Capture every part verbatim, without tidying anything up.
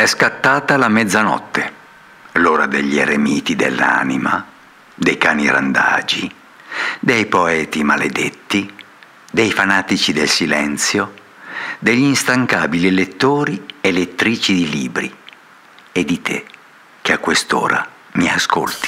È scattata la mezzanotte, l'ora degli eremiti dell'anima, dei cani randagi, dei poeti maledetti, dei fanatici del silenzio, degli instancabili lettori e lettrici di libri, e di te che a quest'ora mi ascolti.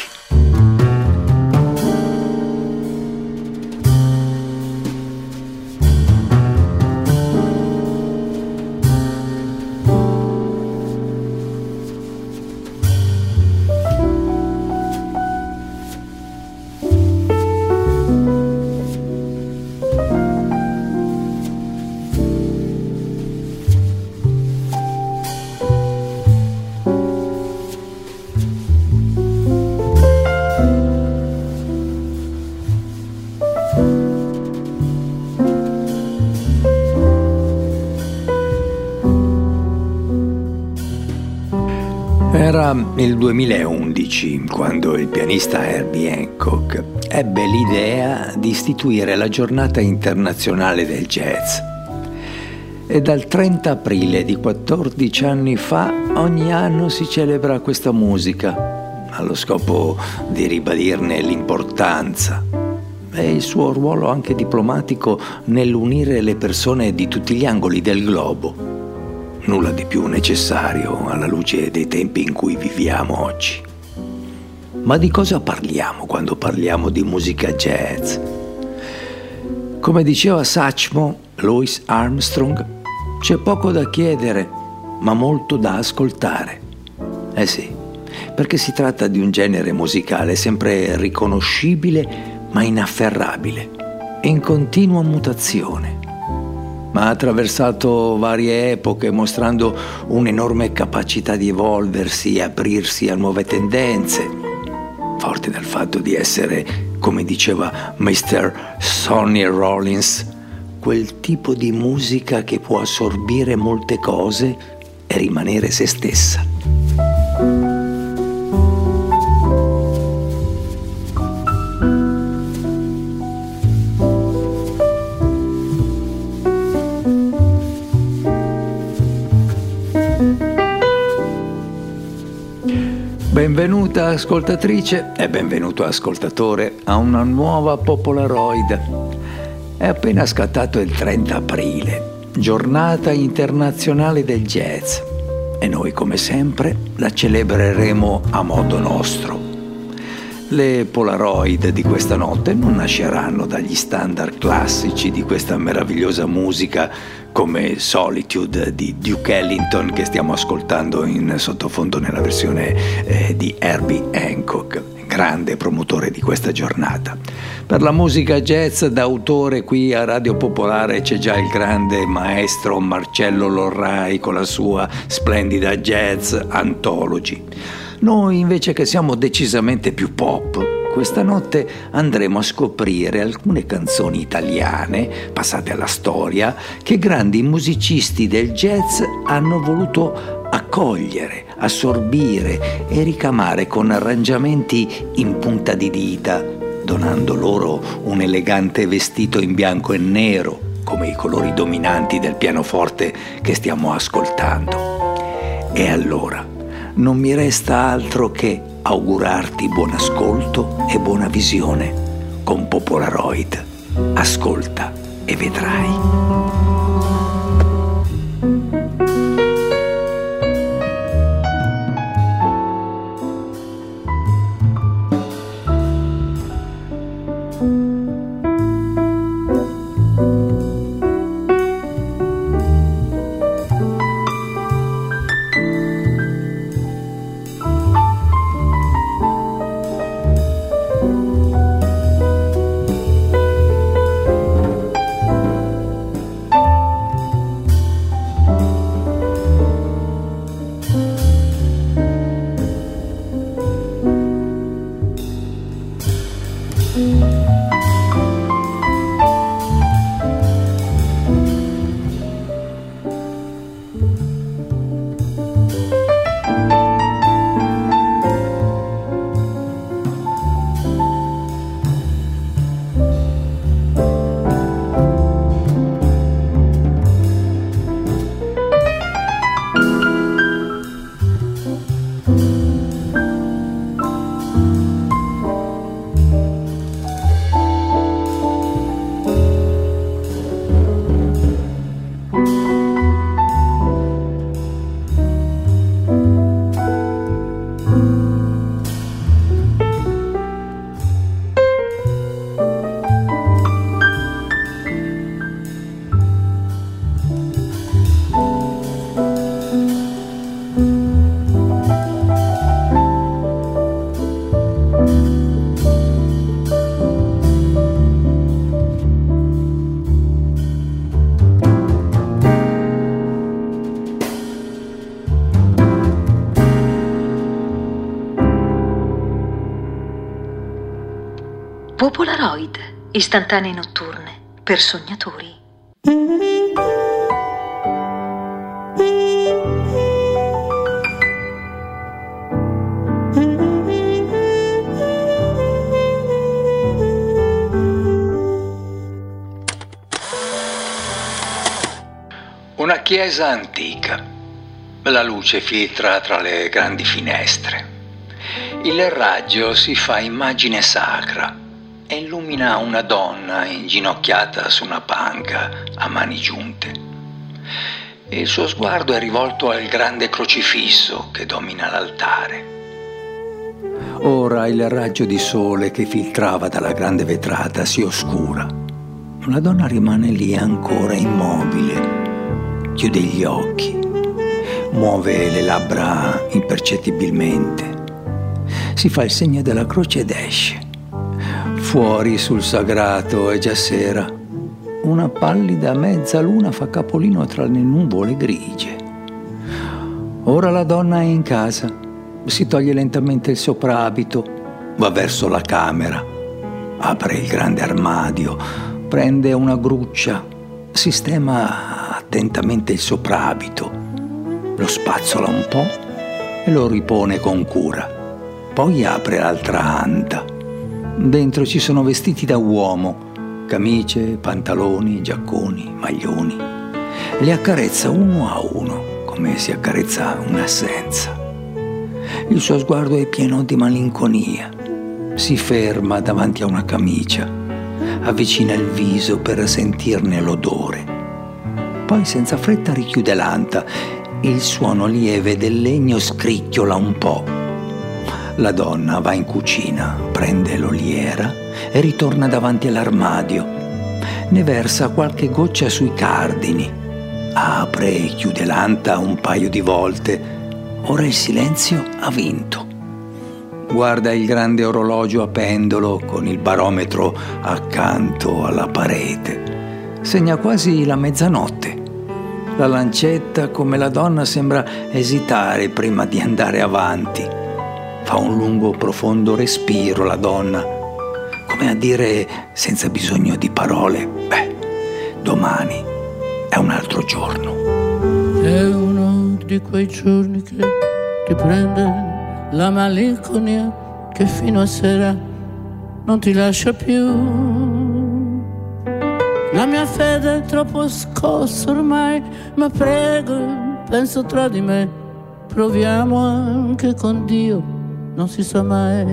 Era il duemilaundici quando il pianista Herbie Hancock ebbe l'idea di istituire la giornata internazionale del jazz. E dal trenta aprile di quattordici anni fa ogni anno si celebra questa musica, allo scopo di ribadirne l'importanza e il suo ruolo anche diplomatico nell'unire le persone di tutti gli angoli del globo. Nulla di più necessario alla luce dei tempi in cui viviamo oggi. Ma di cosa parliamo quando parliamo di musica jazz? Come diceva Satchmo, Louis Armstrong, c'è poco da chiedere, ma molto da ascoltare. Eh sì, perché si tratta di un genere musicale sempre riconoscibile ma inafferrabile, in continua mutazione. Ma ha attraversato varie epoche, mostrando un'enorme capacità di evolversi e aprirsi a nuove tendenze, forte del fatto di essere, come diceva mister Sonny Rollins, quel tipo di musica che può assorbire molte cose e rimanere se stessa. Benvenuta ascoltatrice e benvenuto ascoltatore a una nuova Popolaroid. È appena scattato il trenta aprile, giornata internazionale del jazz, e noi come sempre la celebreremo a modo nostro. Le Polaroid di questa notte non nasceranno dagli standard classici di questa meravigliosa musica come Solitude di Duke Ellington che stiamo ascoltando in sottofondo nella versione eh, di Herbie Hancock, grande promotore di questa giornata. Per la musica jazz d'autore qui a Radio Popolare c'è già il grande maestro Marcello Lorrai con la sua splendida Jazz Anthology. Noi invece, che siamo decisamente più pop, questa notte andremo a scoprire alcune canzoni italiane passate alla storia che grandi musicisti del jazz hanno voluto accogliere, assorbire e ricamare con arrangiamenti in punta di dita, donando loro un elegante vestito in bianco e nero, come i colori dominanti del pianoforte che stiamo ascoltando. E allora non mi resta altro che augurarti buon ascolto e buona visione con Popolaroid. Ascolta e vedrai. Popolaroid, istantanee notturne per sognatori. Una chiesa antica. La luce filtra tra le grandi finestre. Il raggio si fa immagine sacra e illumina una donna inginocchiata su una panca a mani giunte. Il suo sguardo è rivolto al grande crocifisso che domina l'altare. Ora il raggio di sole che filtrava dalla grande vetrata si oscura. La donna rimane lì ancora immobile. Chiude gli occhi, muove le labbra impercettibilmente, si fa il segno della croce ed esce. Fuori sul sagrato è già sera. Una pallida mezzaluna fa capolino tra le nuvole grigie. Ora la donna è in casa, si toglie lentamente il soprabito, va verso la camera, apre il grande armadio, prende una gruccia, sistema attentamente il soprabito, lo spazzola un po' e lo ripone con cura. Poi apre l'altra anta. Dentro ci sono vestiti da uomo, camicie, pantaloni, giacconi, maglioni. Li accarezza uno a uno, come si accarezza un'assenza. Il suo sguardo è pieno di malinconia. Si ferma davanti a una camicia, avvicina il viso per sentirne l'odore. Poi senza fretta richiude l'anta. Il suono lieve del legno scricchiola un po'. La donna va in cucina, prende l'oliera e ritorna davanti all'armadio. Ne versa qualche goccia sui cardini. Apre e chiude l'anta un paio di volte. Ora il silenzio ha vinto. Guarda il grande orologio a pendolo con il barometro accanto alla parete. Segna quasi la mezzanotte. La lancetta, come la donna, sembra esitare prima di andare avanti. Fa un lungo profondo respiro la donna, come a dire, senza bisogno di parole, beh, domani è un altro giorno. È uno di quei giorni che ti prende la malinconia, che fino a sera non ti lascia più. La mia fede è troppo scossa ormai, ma prego, penso tra di me, proviamo anche con Dio, non si sa mai.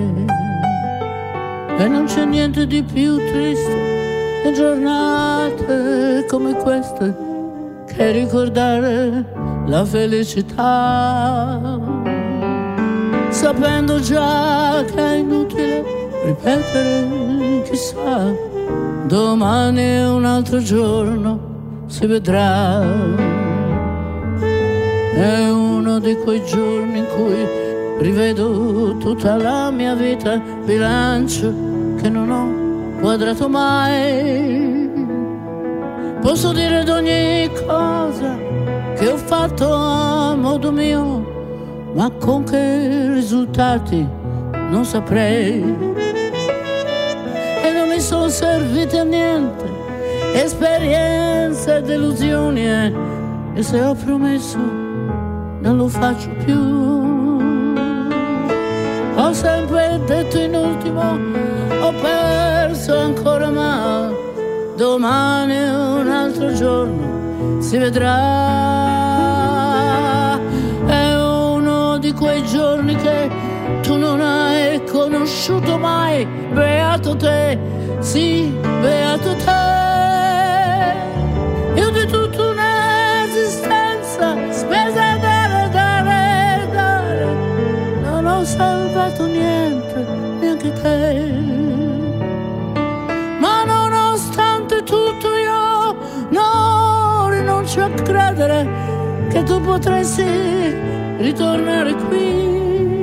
E non c'è niente di più triste in giornate come queste che ricordare la felicità, sapendo già che è inutile ripetere, chissà, domani è un altro giorno, si vedrà. È uno di quei giorni in cui rivedo tutta la mia vita, bilancio che non ho quadrato mai. Posso dire d'ogni cosa che ho fatto a modo mio, ma con che risultati non saprei. E non mi sono servite a niente esperienze e delusioni, eh, e se ho promesso non lo faccio più. Ho sempre detto in ultimo, ho perso ancora, ma domani è un altro giorno, si vedrà. È uno di quei giorni che tu non hai conosciuto mai, beato te, sì, beato te. Io di tutta un'esistenza spesa a dare, dare, dare, non ho salvato niente, neanche te. Ma nonostante tutto io non rinuncio a credere che tu potresti ritornare qui.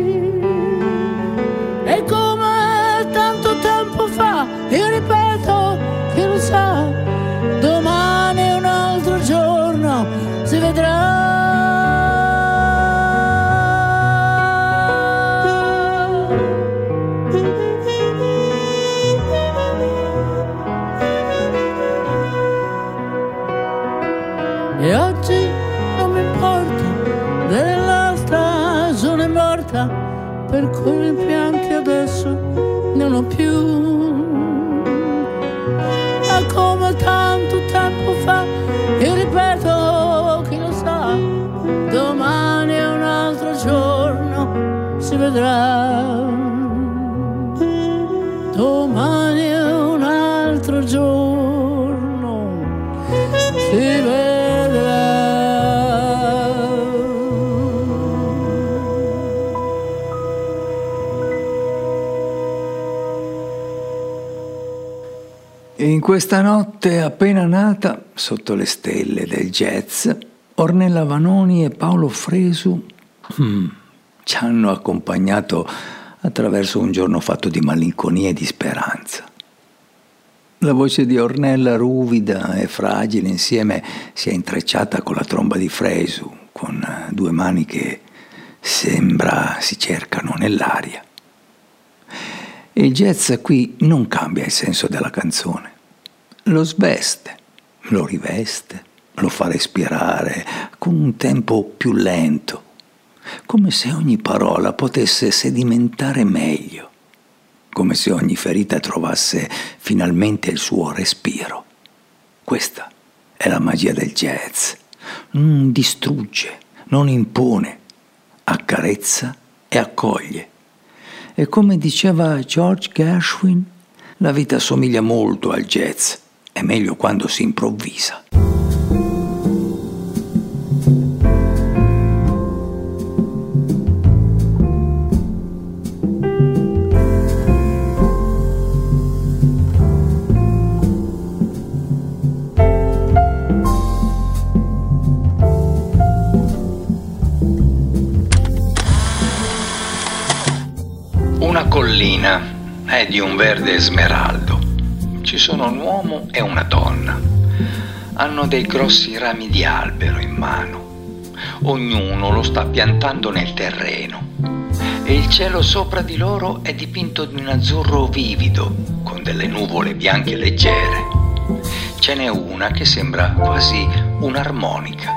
E come tanto tempo fa, io ripeto, chi lo sa, domani è un altro giorno, si vedrà. per quei rimpianti adesso ne ho più. È come tanto tempo fa, io ripeto, chi lo sa, domani è un altro giorno, si vedrà. Domani è un altro giorno, si vedrà. In questa notte appena nata, sotto le stelle del jazz, Ornella Vanoni e Paolo Fresu hmm, ci hanno accompagnato attraverso un giorno fatto di malinconia e di speranza. La voce di Ornella, ruvida e fragile, insieme si è intrecciata con la tromba di Fresu, con due mani che sembra si cercano nell'aria. Il jazz qui non cambia il senso della canzone, lo sveste, lo riveste, lo fa respirare con un tempo più lento, come se ogni parola potesse sedimentare meglio, come se ogni ferita trovasse finalmente il suo respiro. Questa è la magia del jazz. Non distrugge, non impone, accarezza e accoglie. E come diceva George Gershwin, la vita somiglia molto al jazz, è meglio quando si improvvisa. Una collina è di un verde smeraldo. Ci sono un uomo e una donna. Hanno dei grossi rami di albero in mano. Ognuno lo sta piantando nel terreno. E il cielo sopra di loro è dipinto di un azzurro vivido, con delle nuvole bianche leggere. Ce n'è una che sembra quasi un'armonica.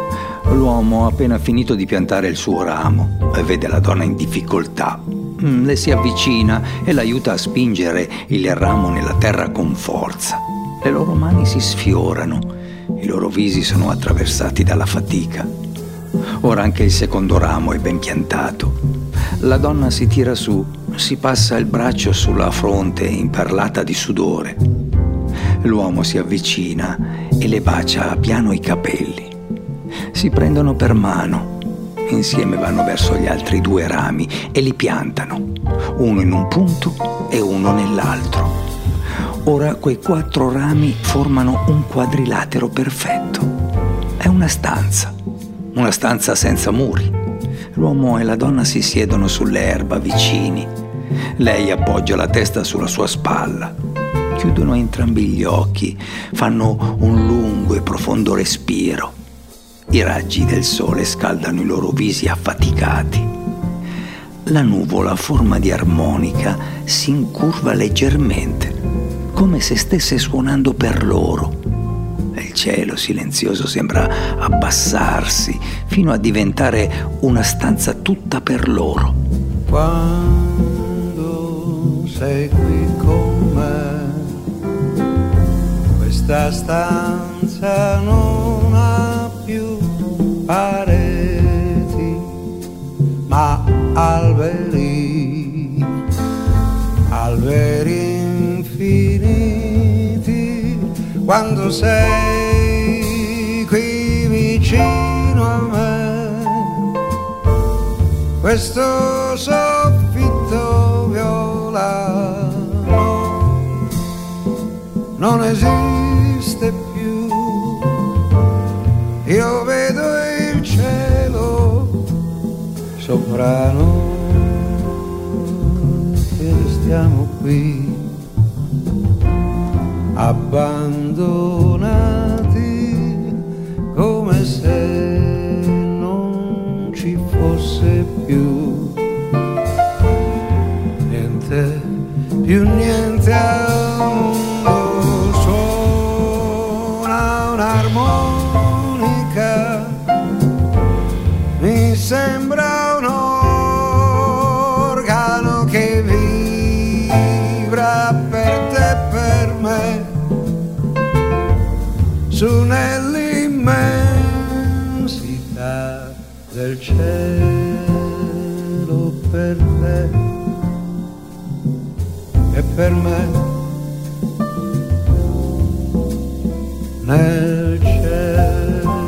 L'uomo ha appena finito di piantare il suo ramo e vede la donna in difficoltà. Le si avvicina e l'aiuta a spingere il ramo nella terra con forza. Le loro mani si sfiorano, i loro visi sono attraversati dalla fatica. Ora anche il secondo ramo è ben piantato. La donna si tira su, si passa il braccio sulla fronte imperlata di sudore. L'uomo si avvicina e le bacia piano i capelli. Si prendono per mano. Insieme vanno verso gli altri due rami e li piantano, uno in un punto e uno nell'altro. Ora quei quattro rami formano un quadrilatero perfetto. È una stanza, una stanza senza muri. L'uomo e la donna si siedono sull'erba vicini. Lei appoggia la testa sulla sua spalla. Chiudono entrambi gli occhi, fanno un lungo e profondo respiro. I raggi del sole scaldano i loro visi affaticati. La nuvola a forma di armonica si incurva leggermente, come se stesse suonando per loro. E il cielo silenzioso sembra abbassarsi fino a diventare una stanza tutta per loro. Quando sei qui con me, questa stanza non ha più pareti, ma alberi, alberi infiniti. Quando sei qui vicino a me, questo soffitto violano non esiste più. Io vedo il cielo sopra noi e restiamo qui abbandonati, come se non ci fosse più niente, più niente al mondo. Suona un'armonica, mi sembra un'ora immensità del cielo per te e per me nel cielo.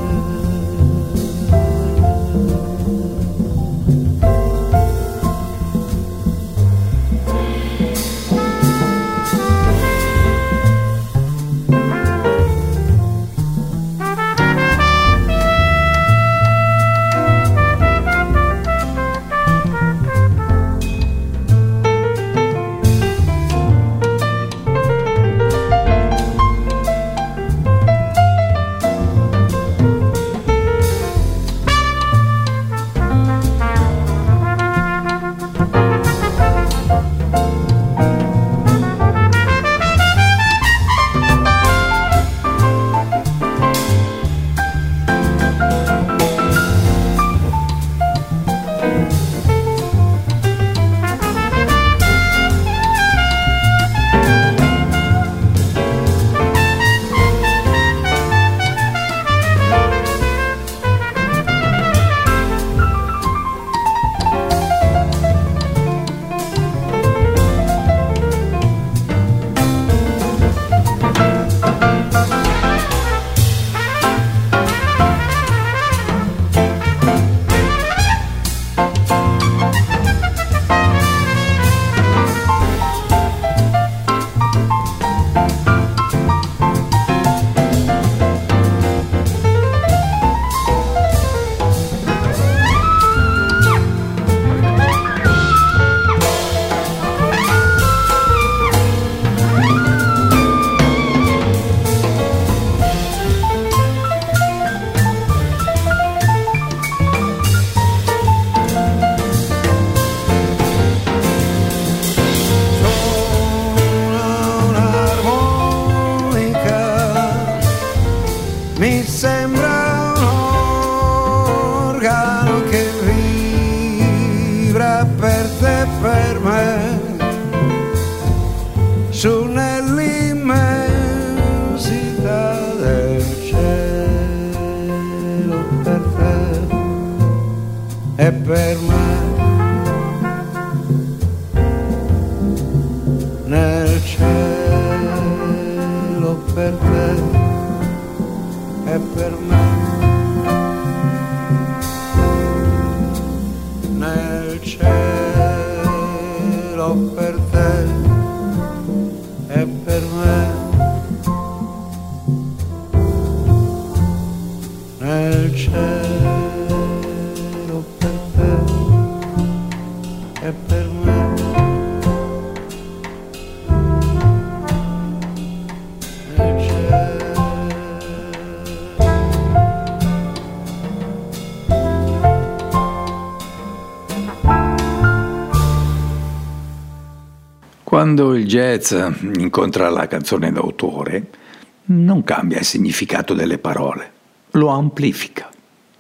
Quando il jazz incontra la canzone d'autore, non cambia il significato delle parole, lo amplifica.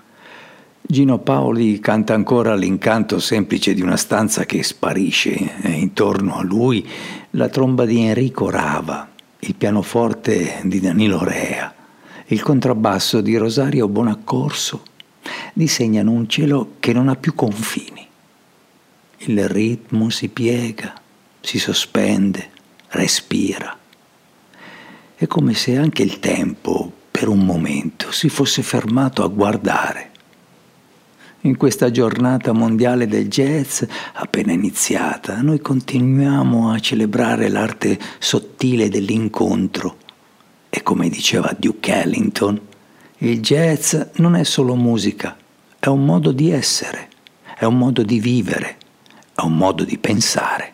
Gino Paoli canta ancora l'incanto semplice di una stanza che sparisce e intorno a lui la tromba di Enrico Rava, il pianoforte di Danilo Rea, il contrabbasso di Rosario Bonaccorso disegnano un cielo che non ha più confini. Il ritmo si piega, si sospende, respira. È come se anche il tempo, per un momento, si fosse fermato a guardare. In questa giornata mondiale del jazz, appena iniziata, noi continuiamo a celebrare l'arte sottile dell'incontro. E come diceva Duke Ellington, il jazz non è solo musica, è un modo di essere, è un modo di vivere, è un modo di pensare.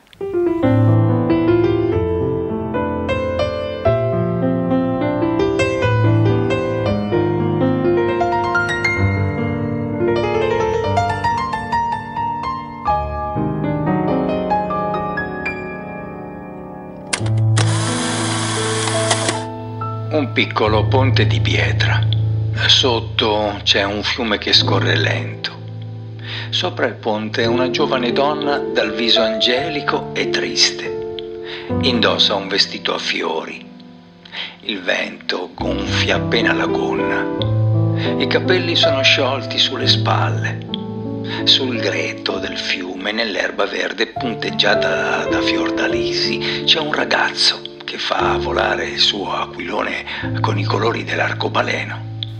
Un piccolo ponte di pietra. Sotto c'è un fiume che scorre lento. Sopra il ponte una giovane donna dal viso angelico e triste. Indossa un vestito a fiori. Il vento gonfia appena la gonna. I capelli sono sciolti sulle spalle. Sul greto del fiume, nell'erba verde punteggiata da fiordalisi, c'è un ragazzo che fa volare il suo aquilone con i colori dell'arcobaleno.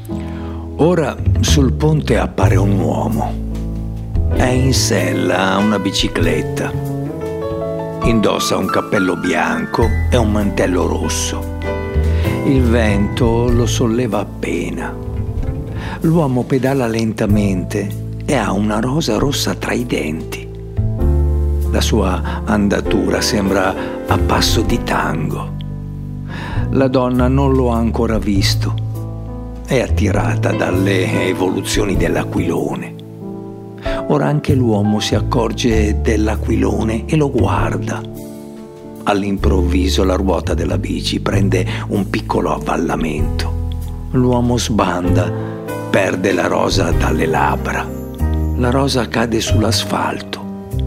Ora sul ponte appare un uomo. È in sella a una bicicletta. Indossa un cappello bianco e un mantello rosso. Il vento lo solleva appena. L'uomo pedala lentamente e ha una rosa rossa tra i denti. La sua andatura sembra a passo di tango. La donna non lo ha ancora visto. È attirata dalle evoluzioni dell'aquilone. Ora anche l'uomo si accorge dell'aquilone e lo guarda. All'improvviso la ruota della bici prende un piccolo avvallamento. L'uomo sbanda, perde la rosa dalle labbra. La rosa cade sull'asfalto.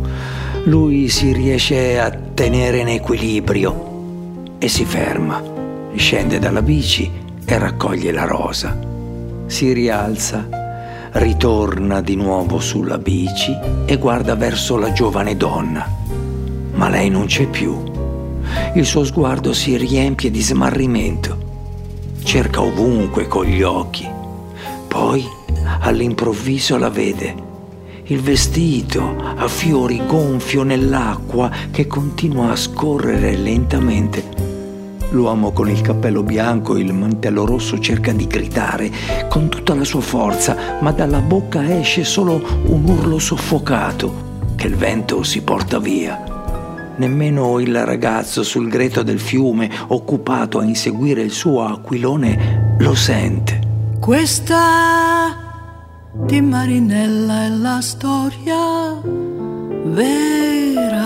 Lui si riesce a tenere in equilibrio e si ferma. Scende dalla bici e raccoglie la rosa. Si rialza, ritorna di nuovo sulla bici e guarda verso la giovane donna. Ma lei non c'è più. Il suo sguardo si riempie di smarrimento. Cerca ovunque con gli occhi. Poi, all'improvviso, la vede. Il vestito a fiori gonfio nell'acqua che continua a scorrere lentamente. L'uomo con il cappello bianco e il mantello rosso cerca di gridare con tutta la sua forza, ma dalla bocca esce solo un urlo soffocato che il vento si porta via. Nemmeno il ragazzo sul greto del fiume, occupato a inseguire il suo aquilone, lo sente. Questa di Marinella è la storia vera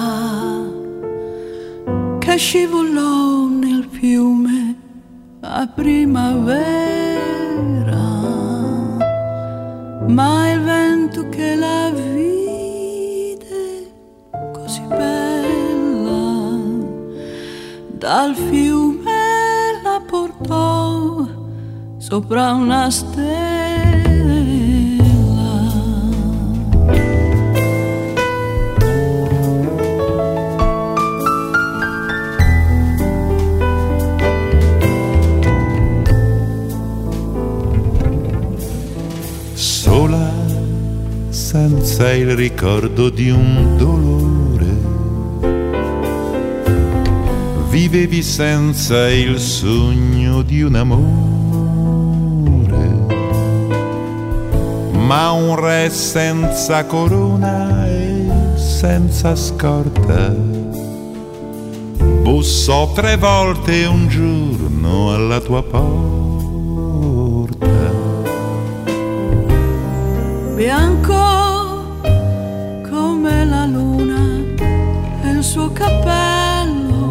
che scivolò nel fiume a primavera, ma il vento che la vide così bella dal fiume la portò sopra una stella. Sola, senza il ricordo di un dolore, vivevi senza il sogno di un amore, ma un re senza corona e senza scorta bussò tre volte un giorno alla tua porta. Bianco come la luna e il suo cappello,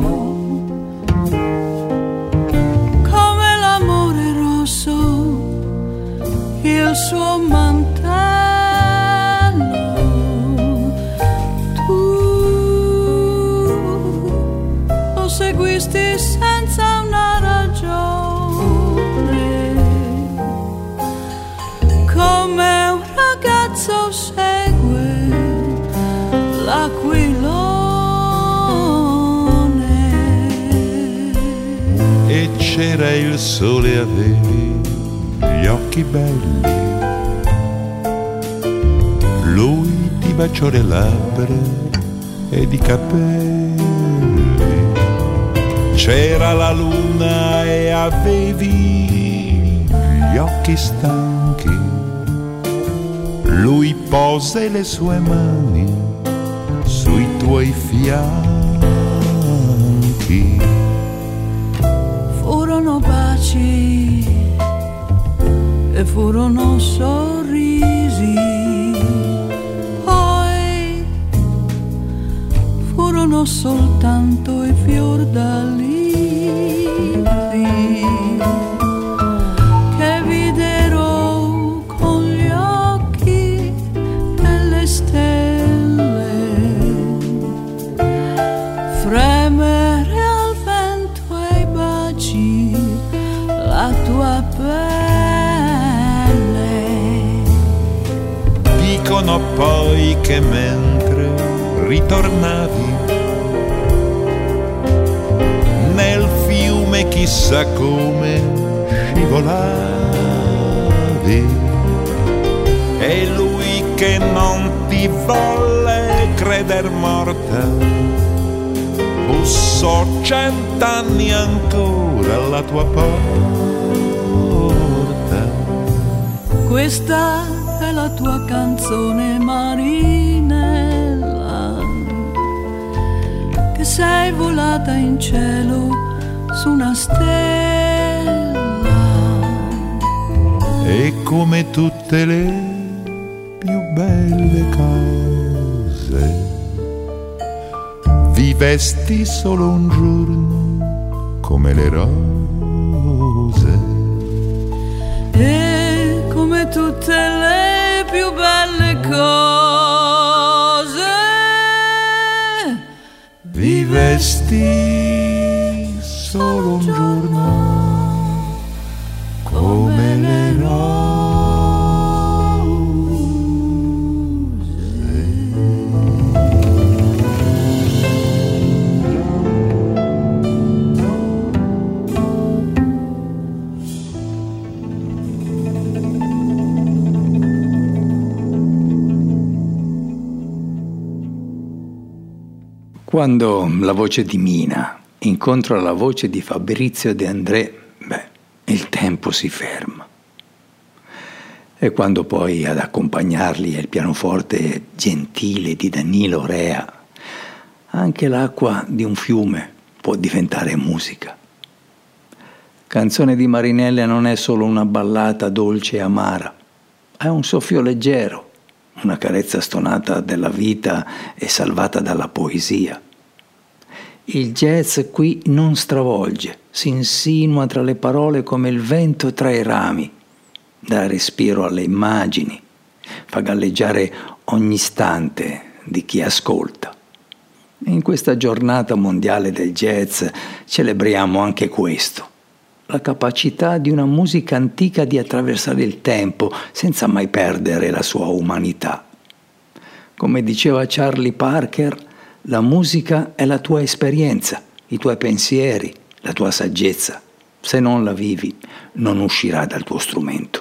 come l'amore rosso il suo mantello. Tu lo seguisti senza una ragione, come un ragazzo segue l'aquilone. E c'era il sole, avevi gli occhi belli, lui ti baciò le labbra ed i capelli. C'era la luna e avevi gli occhi stanchi, lui pose le sue mani sui tuoi fianchi. Furono baci e furono sorrisi, poi furono soltanto i fiordalisi che videro con gli occhi delle stelle fremere al vento e ai baci la tua pelle. dicono poi che mentre ritornavi nel fiume chissà come scivolavi, e lui che non ti volle creder morta bussò cent'anni ancora alla tua porta. Questa è la tua canzone, Marinella, che sei volata in cielo su una stella. E come tutte le più belle cose vivesti solo un giorno come le rose. E come tutte le più belle cose vivesti solo un giorno come le rose. Quando la voce di Mina incontra la voce di Fabrizio De André, beh, il tempo si ferma. E quando poi ad accompagnarli è il pianoforte gentile di Danilo Rea, anche l'acqua di un fiume può diventare musica. Canzone di Marinella non è solo una ballata dolce e amara, è un soffio leggero, una carezza stonata della vita e salvata dalla poesia. Il jazz qui non stravolge, si insinua tra le parole come il vento tra i rami, dà respiro alle immagini, fa galleggiare ogni istante di chi ascolta. In questa giornata mondiale del jazz celebriamo anche questo, la capacità di una musica antica di attraversare il tempo senza mai perdere la sua umanità. Come diceva Charlie Parker, la musica è la tua esperienza, i tuoi pensieri, la tua saggezza. Se non la vivi, non uscirà dal tuo strumento.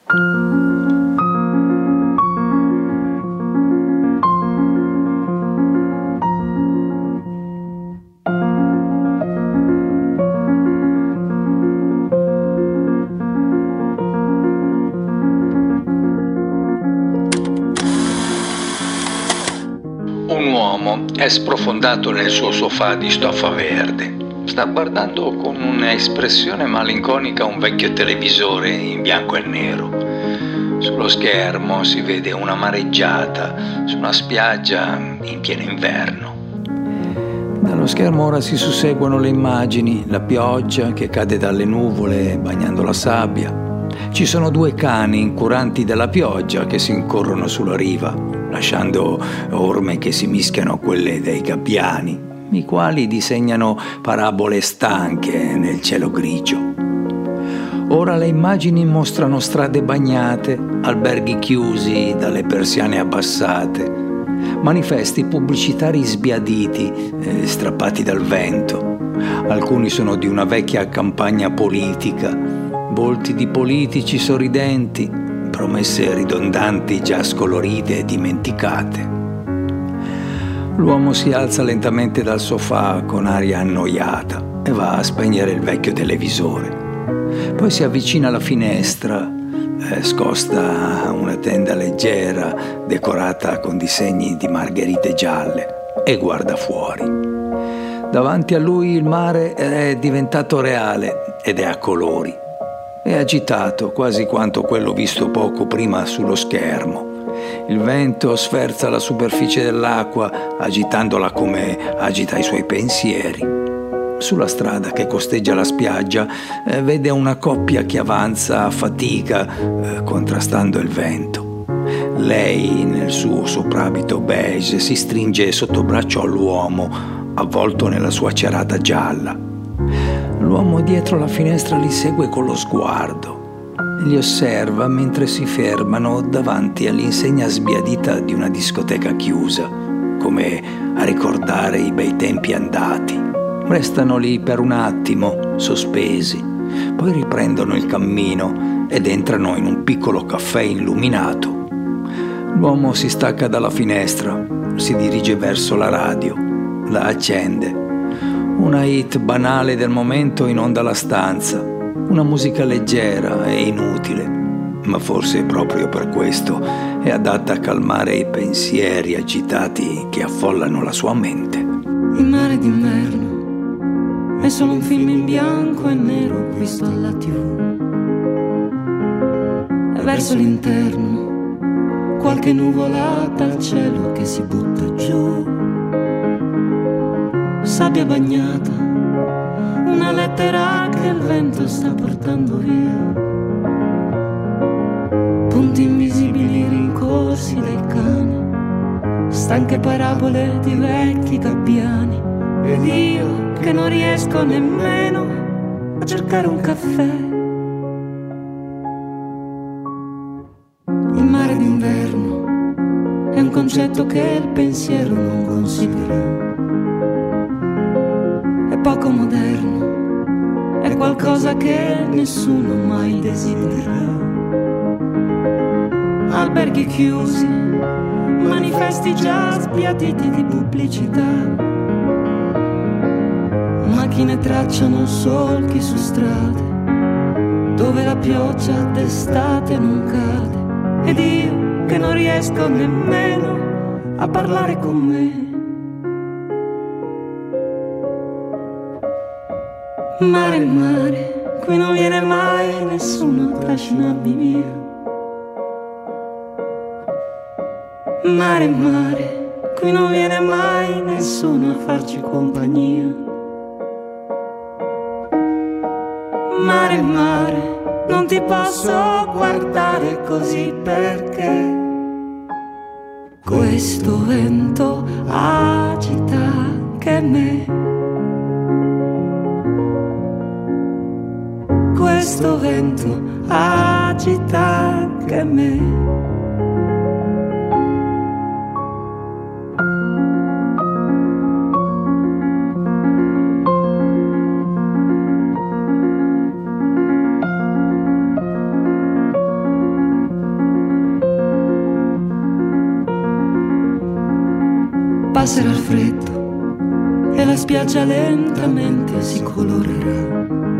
Un uomo è sprofondato nel suo sofà di stoffa verde. Sta guardando con un'espressione malinconica un vecchio televisore in bianco e nero. Sullo schermo si vede una mareggiata su una spiaggia in pieno inverno. Dallo schermo ora si susseguono le immagini, la pioggia che cade dalle nuvole bagnando la sabbia. Ci sono due cani incuranti della pioggia che si incorrono sulla riva, lasciando orme che si mischiano a quelle dei gabbiani, i quali disegnano parabole stanche nel cielo grigio. Ora le immagini mostrano strade bagnate, alberghi chiusi dalle persiane abbassate, manifesti pubblicitari sbiaditi, eh, strappati dal vento. Alcuni sono di una vecchia campagna politica, volti di politici sorridenti, promesse ridondanti già scolorite e dimenticate. L'uomo si alza lentamente dal sofà con aria annoiata e va a spegnere il vecchio televisore. Poi si avvicina alla finestra, eh, scosta una tenda leggera decorata con disegni di margherite gialle e guarda fuori. Davanti a lui il mare è diventato reale ed è a colori. È agitato quasi quanto quello visto poco prima sullo schermo. Il vento sferza la superficie dell'acqua, agitandola come agita i suoi pensieri. Sulla strada che costeggia la spiaggia eh, vede una coppia che avanza a fatica, eh, contrastando il vento. Lei, nel suo soprabito beige, si stringe sotto braccio all'uomo, avvolto nella sua cerata gialla. L'uomo dietro la finestra li segue con lo sguardo. li osserva mentre si fermano davanti all'insegna sbiadita di una discoteca chiusa, come a ricordare i bei tempi andati. Restano lì per un attimo, sospesi, poi riprendono il cammino ed entrano in un piccolo caffè illuminato. L'uomo si stacca dalla finestra, si dirige verso la radio, la accende. Una hit banale del momento inonda la stanza, una musica leggera e inutile, ma forse proprio per questo è adatta a calmare i pensieri agitati che affollano la sua mente. Il mare d'inverno è solo un film in bianco e nero visto alla tivù. E verso l'interno qualche nuvola dal cielo che si butta giù. Sabbia bagnata, una lettera che il vento sta portando via. Punti invisibili rincorsi dai cani, stanche parabole di vecchi gabbiani. Ed io che non riesco nemmeno a cercare un caffè. Il mare d'inverno è un concetto che il pensiero non considera. È poco moderno, è qualcosa che nessuno mai desidera. Alberghi chiusi, manifesti già sbiaditi di pubblicità. Macchine tracciano solchi su strade dove la pioggia d'estate non cade. Ed io che non riesco nemmeno a parlare con me. Mare, mare, qui non viene mai nessuno a trascinarmi via. Mare, mare, qui non viene mai nessuno a farci compagnia. Mare, mare, non ti posso guardare così perché questo vento agita anche me. Questo vento agita anche me. Passerà il freddo e la spiaggia lentamente si colorerà.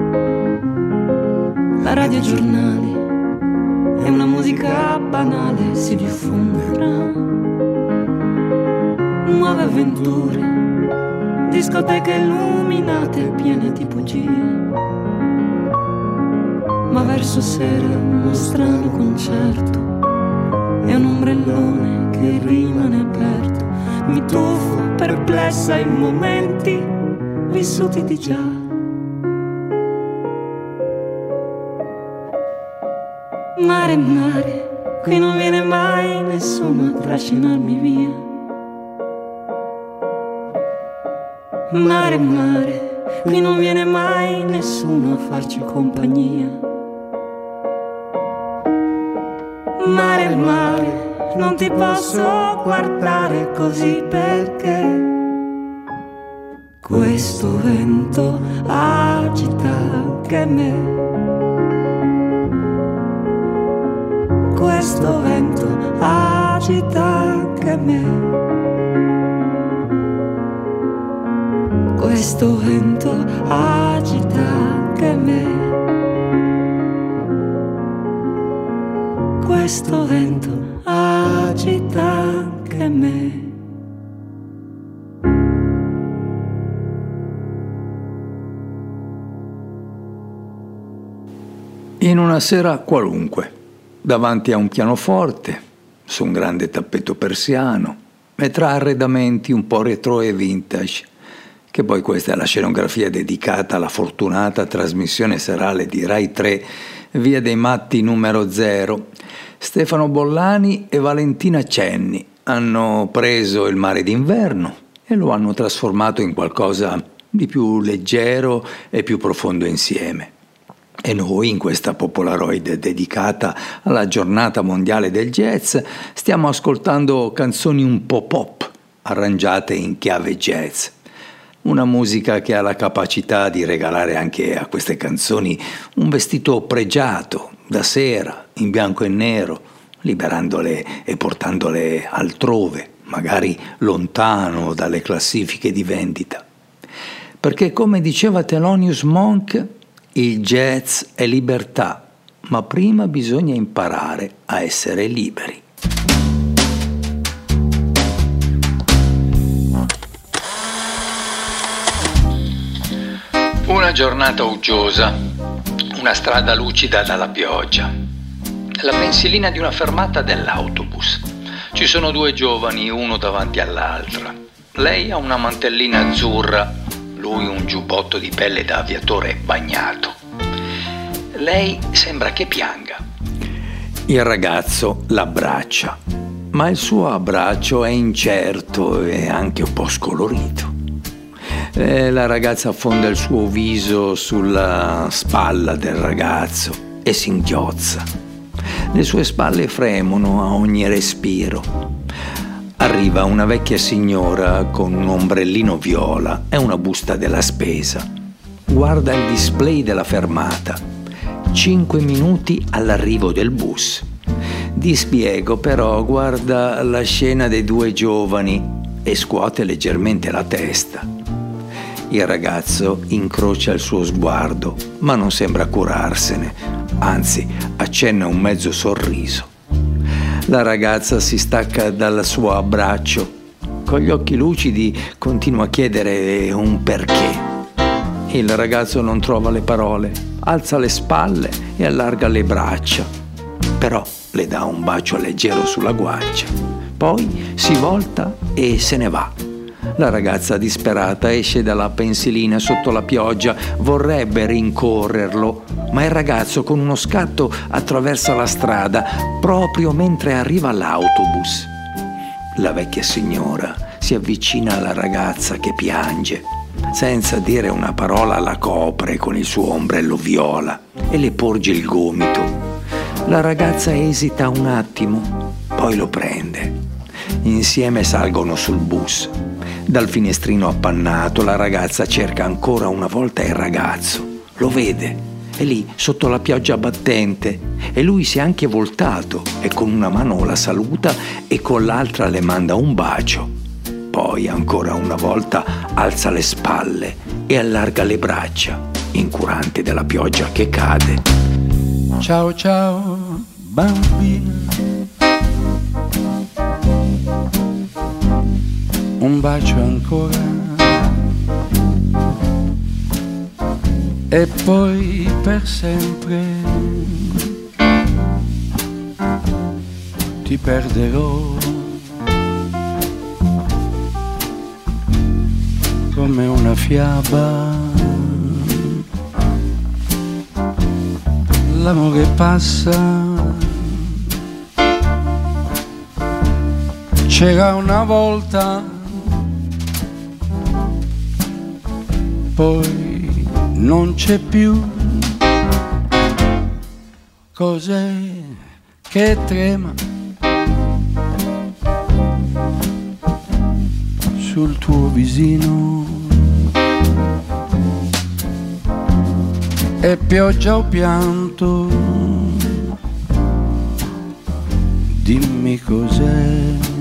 La radio e i giornali e una musica banale si diffonderà. Nuove avventure, discoteche illuminate piene di bugie. Ma verso sera uno strano concerto e un ombrellone che rimane aperto. Mi tuffo perplessa in momenti vissuti di già. Mare, mare, qui non viene mai nessuno a trascinarmi via. Mare, mare, qui non viene mai nessuno a farci compagnia. Mare, mare, non ti posso guardare così perché questo vento agita anche me. Questo vento agita anche me. Questo vento agita anche me. Questo vento agita anche me. In una sera qualunque, davanti a un pianoforte, su un grande tappeto persiano e tra arredamenti un po' retro e vintage, che poi questa è la scenografia dedicata alla fortunata trasmissione serale di Rai tre, Via dei Matti numero zero, Stefano Bollani e Valentina Cenni hanno preso il mare d'inverno e lo hanno trasformato in qualcosa di più leggero e più profondo insieme. E noi, in questa Popolaroid dedicata alla giornata mondiale del jazz, stiamo ascoltando canzoni un po' pop, arrangiate in chiave jazz. Una musica che ha la capacità di regalare anche a queste canzoni un vestito pregiato, da sera, in bianco e nero, liberandole e portandole altrove, magari lontano dalle classifiche di vendita. Perché, come diceva Thelonious Monk, il jazz è libertà, ma prima bisogna imparare a essere liberi. Una giornata uggiosa, una strada lucida dalla pioggia, la pensilina di una fermata dell'autobus. Ci sono due giovani, uno davanti all'altra. Lei ha una mantellina azzurra, lui un giubbotto di pelle da aviatore bagnato. Lei sembra che pianga. Il ragazzo l'abbraccia, ma il suo abbraccio è incerto e anche un po' scolorito. E la ragazza affonda il suo viso sulla spalla del ragazzo e si inghiozza. Le sue spalle fremono a ogni respiro. Arriva una vecchia signora con un ombrellino viola e una busta della spesa. Guarda il display della fermata. Cinque minuti all'arrivo del bus. Di spiego però guarda la scena dei due giovani e scuote leggermente la testa. Il ragazzo incrocia il suo sguardo, ma non sembra curarsene, anzi accenna un mezzo sorriso. La ragazza si stacca dal suo abbraccio. Con gli occhi lucidi continua a chiedere un perché. Il ragazzo non trova le parole, alza le spalle e allarga le braccia. Però le dà un bacio leggero sulla guancia. Poi si volta e se ne va. La ragazza disperata esce dalla pensilina sotto la pioggia, vorrebbe rincorrerlo, ma il ragazzo con uno scatto attraversa la strada proprio mentre arriva l'autobus. La vecchia signora si avvicina alla ragazza che piange. Senza dire una parola la copre con il suo ombrello viola e le porge il gomito. La ragazza esita un attimo, poi lo prende. Insieme salgono sul bus. Dal finestrino appannato la ragazza cerca ancora una volta il ragazzo. Lo vede, è lì sotto la pioggia battente e lui si è anche voltato e con una mano la saluta e con l'altra le manda un bacio. Poi ancora una volta alza le spalle e allarga le braccia, incurante della pioggia che cade. Ciao ciao bambina, un bacio ancora e poi per sempre ti perderò come una fiaba. L'amore passa, c'era una volta, poi non c'è più. Cos'è che trema sul tuo visino? È pioggia o pianto? Dimmi cos'è.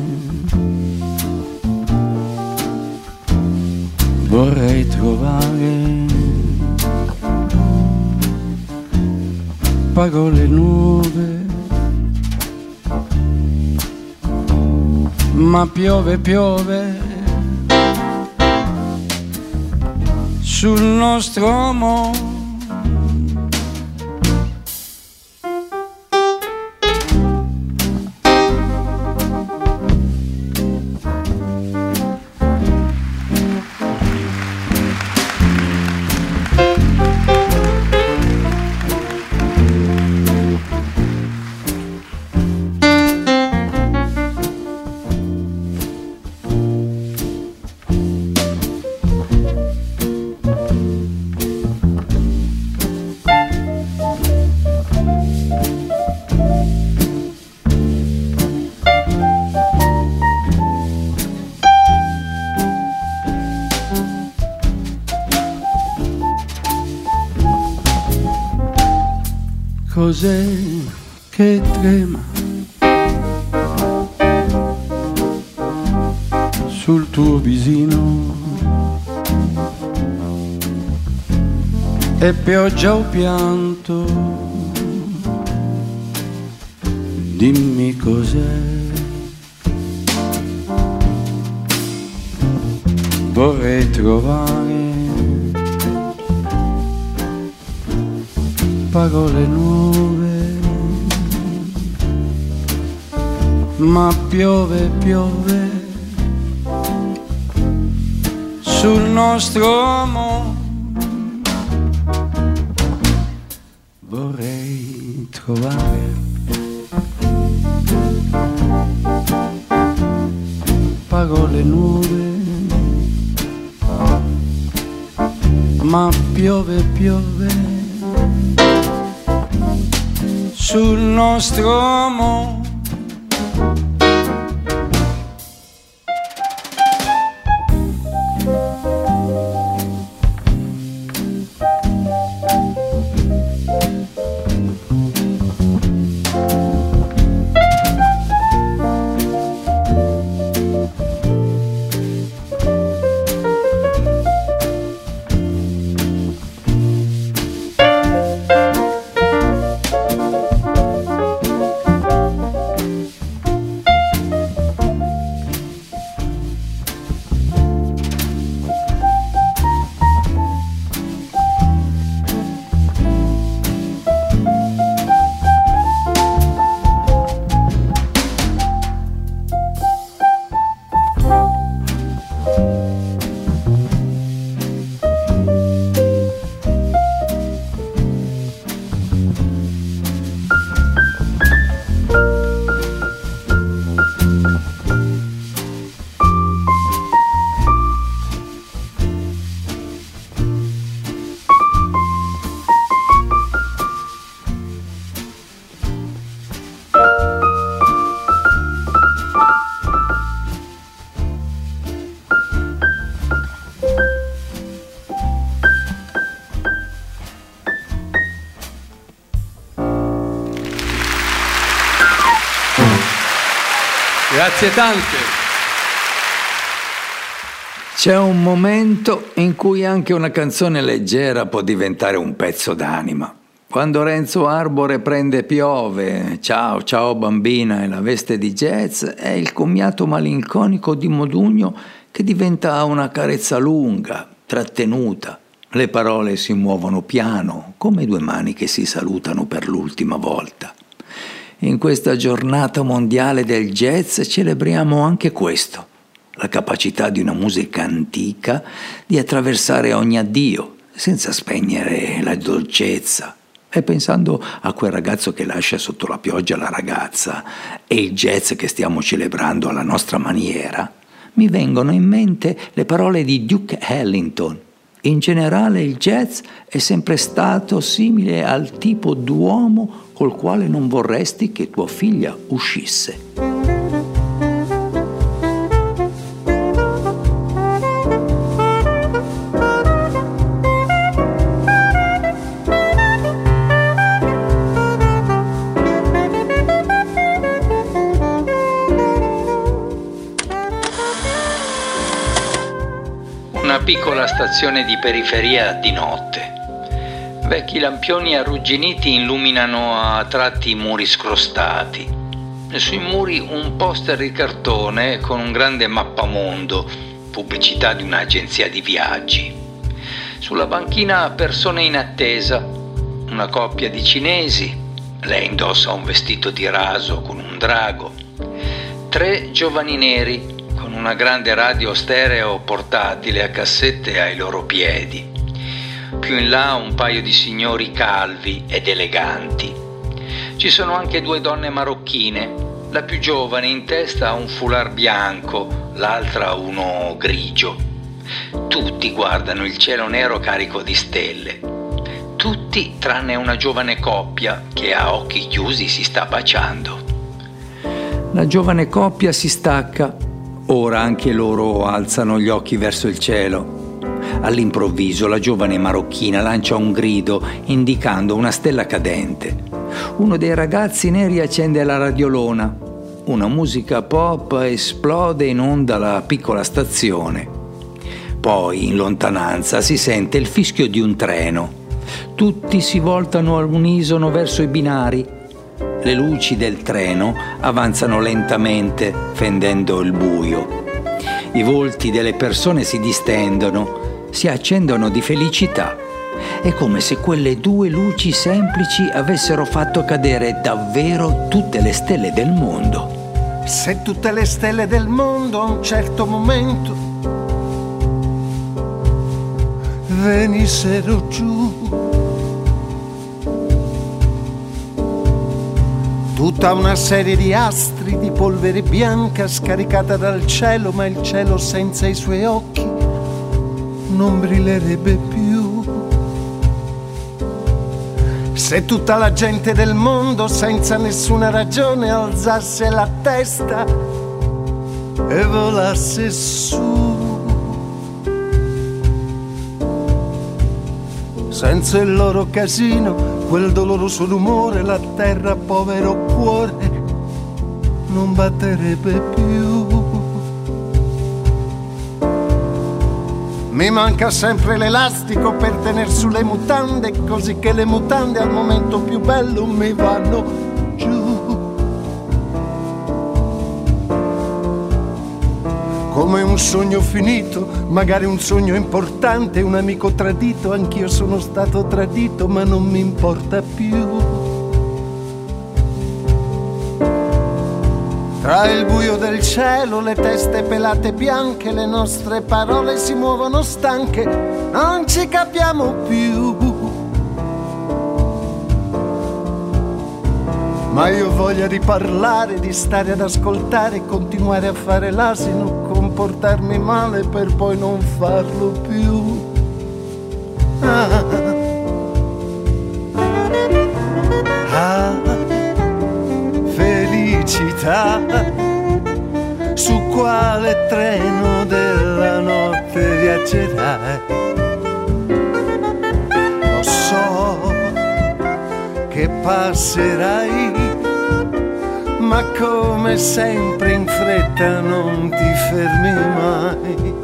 Vorrei trovare parole nuove, ma piove, piove sul nostro amore. cos'è che trema sul tuo visino? È pioggia o pianto? Dimmi cos'è. Vorrei trovare parole nuove, ma piove, piove sul nostro amore. Vorrei trovare parole nuove, ma piove, piove sul nostro amore. Grazie tante. C'è un momento in cui anche una canzone leggera può diventare un pezzo d'anima. Quando Renzo Arbore prende Piove, Ciao, ciao bambina e la veste di jazz, è il commiato malinconico di Modugno che diventa una carezza lunga, trattenuta. Le parole si muovono piano, come due mani che si salutano per l'ultima volta. In questa giornata mondiale del jazz celebriamo anche questo, la capacità di una musica antica di attraversare ogni addio senza spegnere la dolcezza. E pensando a quel ragazzo che lascia sotto la pioggia la ragazza e il jazz che stiamo celebrando alla nostra maniera, mi vengono in mente le parole di Duke Ellington. In generale il jazz è sempre stato simile al tipo d'uomo col quale non vorresti che tua figlia uscisse. Una piccola stazione di periferia di notte. Vecchi lampioni arrugginiti illuminano a tratti i muri scrostati. E sui muri un poster di cartone con un grande mappamondo, pubblicità di un'agenzia di viaggi. Sulla banchina persone in attesa, una coppia di cinesi, lei indossa un vestito di raso con un drago, tre giovani neri con una grande radio stereo portatile a cassette ai loro piedi. Più in là un paio di signori calvi ed eleganti. Ci sono anche due donne marocchine, la più giovane in testa ha un foulard bianco, l'altra uno grigio. Tutti guardano il cielo nero carico di stelle. Tutti tranne una giovane coppia che a occhi chiusi si sta baciando. La giovane coppia si stacca. Ora anche loro alzano gli occhi verso il cielo. All'improvviso la giovane marocchina lancia un grido indicando una stella cadente. Uno dei ragazzi neri accende la radiolona. Una musica pop esplode in onda alla piccola stazione. Poi, in lontananza, si sente il fischio di un treno. Tutti si voltano all'unisono verso i binari. Le luci del treno avanzano lentamente, fendendo il buio. I volti delle persone si distendono, si accendono di felicità. È come se quelle due luci semplici avessero fatto cadere davvero tutte le stelle del mondo. Se tutte le stelle del mondo a un certo momento venissero giù, tutta una serie di astri di polvere bianca scaricata dal cielo, ma il cielo senza i suoi occhi non brillerebbe più. Se tutta la gente del mondo senza nessuna ragione alzasse la testa e volasse su, senza il loro casino, quel doloroso rumore, la terra, povero cuore, non batterebbe più. Mi manca sempre l'elastico per tener su le mutande, così che le mutande al momento più bello mi vanno giù. Come un sogno finito, magari un sogno importante, un amico tradito, anch'io sono stato tradito, ma non mi importa più. Tra il buio del cielo, le teste pelate bianche, le nostre parole si muovono stanche, non ci capiamo più. Ma io ho voglia di parlare, di stare ad ascoltare, continuare a fare l'asino, comportarmi male per poi non farlo più. Ah, ah, felicità, su quale treno della notte viaggerai? Lo so che passerai, ma come sempre in fretta non ti fermi mai.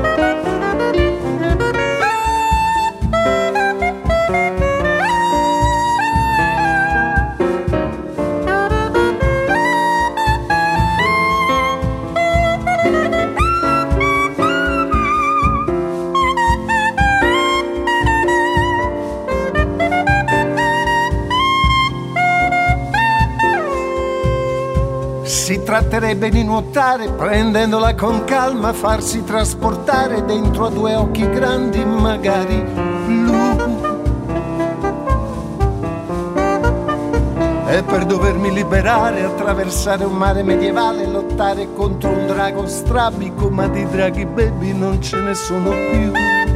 Si tratterebbe di nuotare, prendendola con calma, farsi trasportare dentro a due occhi grandi, magari blu. E per dovermi liberare, attraversare un mare medievale, lottare contro un drago strabico, ma di draghi baby non ce ne sono più.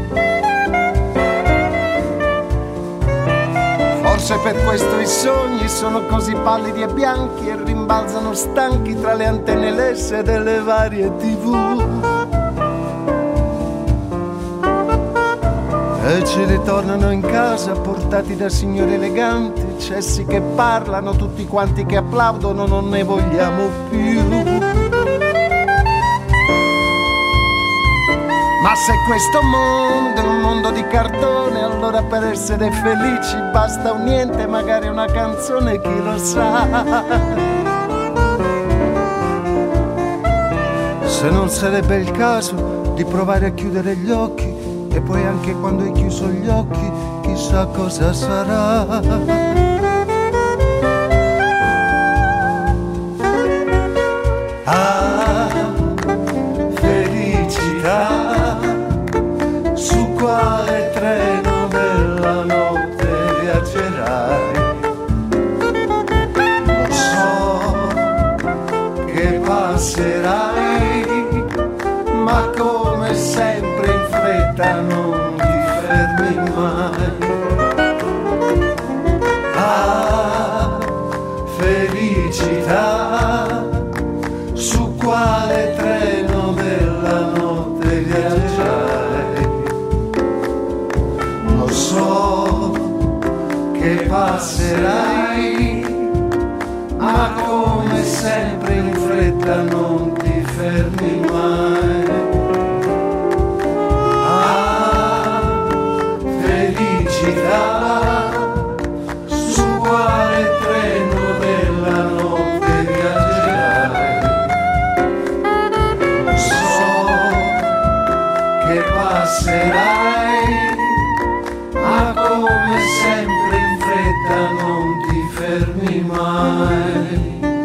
Forse per questo i sogni sono così pallidi e bianchi e rimbalzano stanchi tra le antenne lesse delle varie tivù. E ci ritornano in casa portati da signori eleganti, cessi che parlano, tutti quanti che applaudono, non ne vogliamo più. Ma se questo mondo è un mondo di cartone, allora per essere felici basta un niente, magari una canzone, chi lo sa. Se non sarebbe il caso di provare a chiudere gli occhi, e poi anche quando hai chiuso gli occhi, chissà cosa sarà. Quale treno della notte viaggerai? Lo so che passerai, ma come sempre in fretta non ti fermi mai. Ah, felicità, su quale treno della notte viaggerai? So che passerai, fermi mai. Ah, felicità, su quale treno della notte viaggerai. So che passerai, ma come sempre in fretta non ti fermi mai.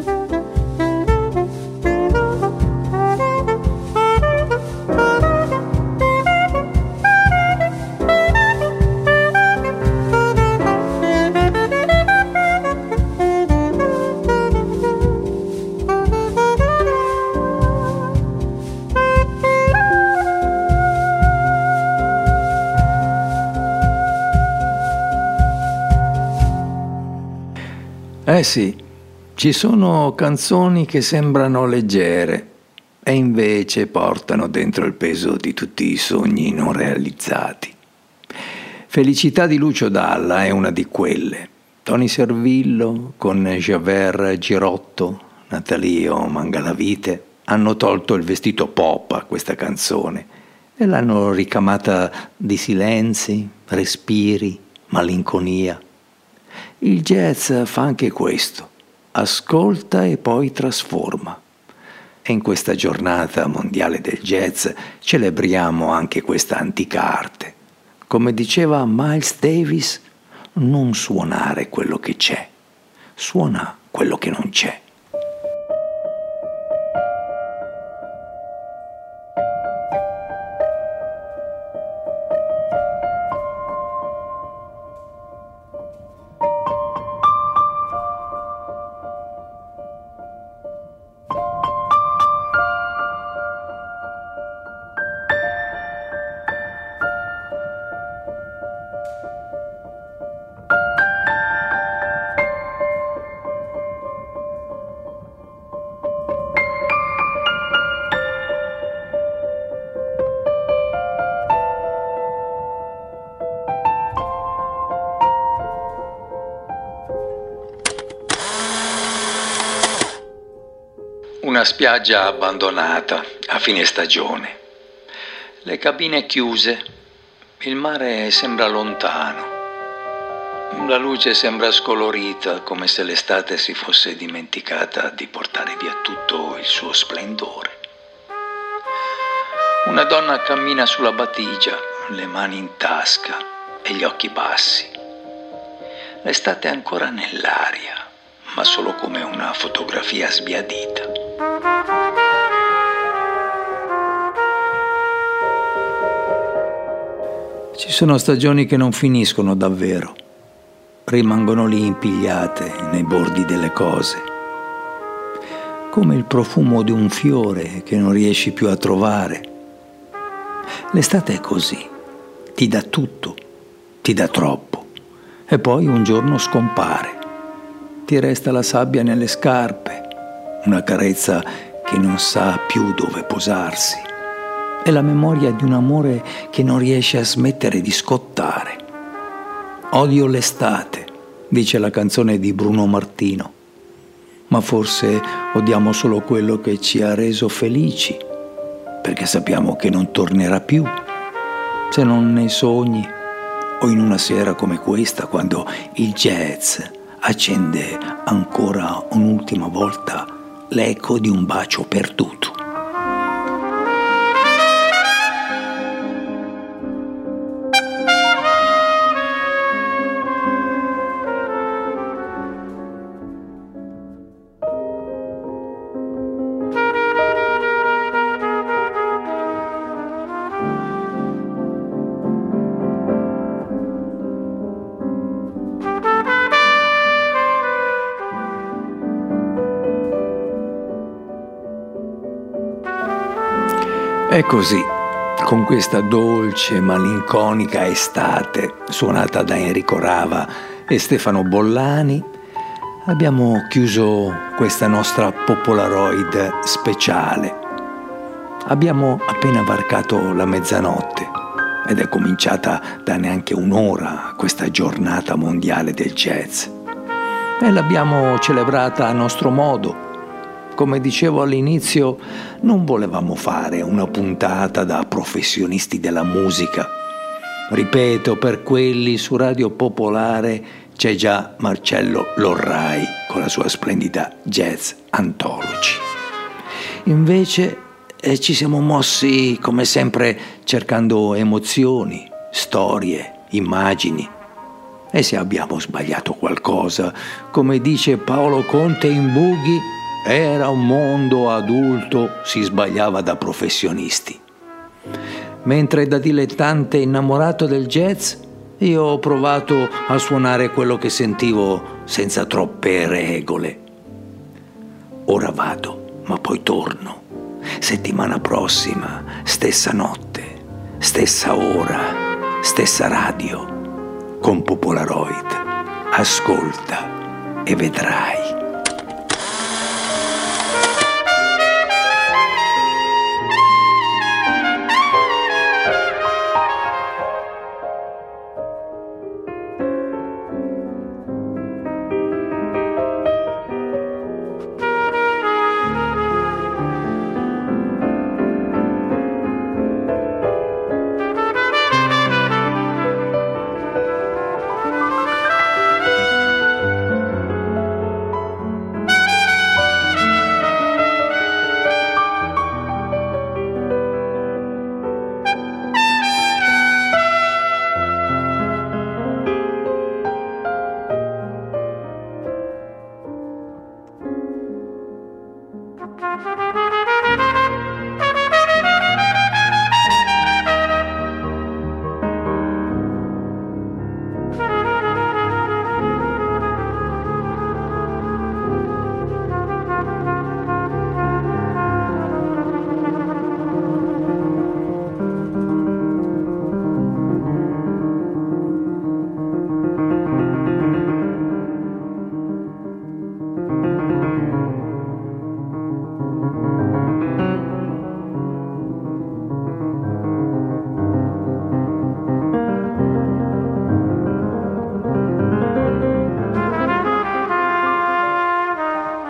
Eh sì, ci sono canzoni che sembrano leggere e invece portano dentro il peso di tutti i sogni non realizzati. Felicità di Lucio Dalla è una di quelle. Tony Servillo con Javert Girotto, Natalio Mangalavite hanno tolto il vestito pop a questa canzone e l'hanno ricamata di silenzi, respiri, malinconia. Il jazz fa anche questo, ascolta e poi trasforma. E in questa giornata mondiale del jazz celebriamo anche questa antica arte. Come diceva Miles Davis, non suonare quello che c'è, suona quello che non c'è. Una spiaggia abbandonata a fine stagione, le cabine chiuse, il mare sembra lontano, la luce sembra scolorita come se l'estate si fosse dimenticata di portare via tutto il suo splendore. Una donna cammina sulla battigia, le mani in tasca e gli occhi bassi. L'estate è ancora nell'aria, ma solo come una fotografia sbiadita. Ci sono stagioni che non finiscono davvero, rimangono lì impigliate nei bordi delle cose, come il profumo di un fiore che non riesci più a trovare. L'estate è così, ti dà tutto, ti dà troppo, e poi un giorno scompare. Ti resta la sabbia nelle scarpe, una carezza che non sa più dove posarsi, e la memoria di un amore che non riesce a smettere di scottare. Odio l'estate, dice la canzone di Bruno Martino, ma forse odiamo solo quello che ci ha reso felici, perché sappiamo che non tornerà più, se non nei sogni o in una sera come questa, quando il jazz accende ancora un'ultima volta l'eco di un bacio perduto. È così, con questa dolce, malinconica estate suonata da Enrico Rava e Stefano Bollani, abbiamo chiuso questa nostra Popolaroid speciale. Abbiamo appena varcato la mezzanotte ed è cominciata da neanche un'ora questa giornata mondiale del jazz. E l'abbiamo celebrata a nostro modo, Come dicevo all'inizio, non volevamo fare una puntata da professionisti della musica. Ripeto, per quelli su Radio Popolare c'è già Marcello Lorrai con la sua splendida Jazz Anthology. Invece eh, ci siamo mossi, come sempre, cercando emozioni, storie, immagini. E se abbiamo sbagliato qualcosa, come dice Paolo Conte in Bughi, era un mondo adulto, si sbagliava da professionisti. Mentre da dilettante innamorato del jazz, io ho provato a suonare quello che sentivo senza troppe regole. Ora vado, ma poi torno. Settimana prossima, stessa notte, stessa ora, stessa radio, con Popolaroid. Ascolta e vedrai.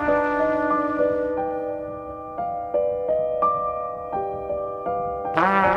Ah.